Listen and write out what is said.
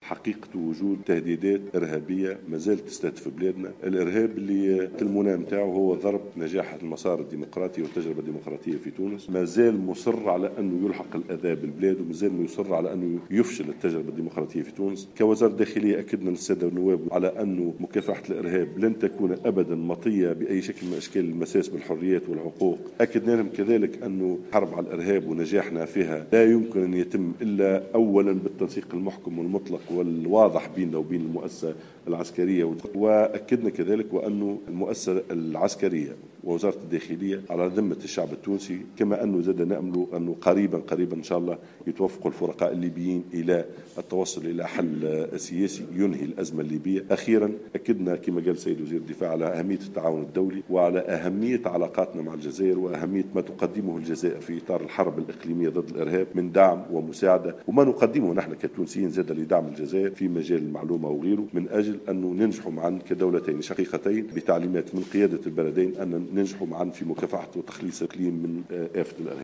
حقيقة وجود تهديدات إرهابية ما زالت تستهدف بلادنا. الإرهاب اللي المنى متاعه هو ضرب نجاح المسار الديمقراطي والتجربة الديمقراطية في تونس، ما زال مصر على أنه يلحق الأذى بالبلاد، وما زال مصر على أنه يفشل التجربة الديمقراطية في تونس. كوزارة داخلية أكدنا للسادة النواب على أنه مكافحة الإرهاب لن تكون أبدا مطية بأي شكل من أشكال المساس بالحريات والحقوق. أكدنا لهم كذلك أنه حرب على الإرهاب ونجاحنا فيها لا يمكن أن يتم إلا أولا بالتنسيق المحكم والمطلق والواضح بيننا وبين المؤسسة العسكرية. وأكدنا كذلك وأنه المؤسسة العسكرية ووزارة الداخلية على ذمة الشعب التونسي، كما أنه زاد نأمل أنه قريبا إن شاء الله يتوافقوا الفرقاء الليبيين إلى التوصل إلى حل سياسي ينهي الأزمة الليبية. أخيرا أكدنا كما قال سيد وزير الدفاع على أهمية التعاون الدولي وعلى أهمية علاقاتنا مع الجزائر وأهمية ما تقدمه الجزائر في إطار الحرب الإقليمية ضد الإرهاب من دعم ومساعدة، وما نقدمه نحن كتونسيين زاد لدعم الجزائر في مجال المعلومة وغيره، من أجل أنه ننجح معا كدولتين شقيقتين بتعليمات من قيادة البلدين أن ننجح معا في مكافحة وتخليص الإقليم من آفة الإرهاب.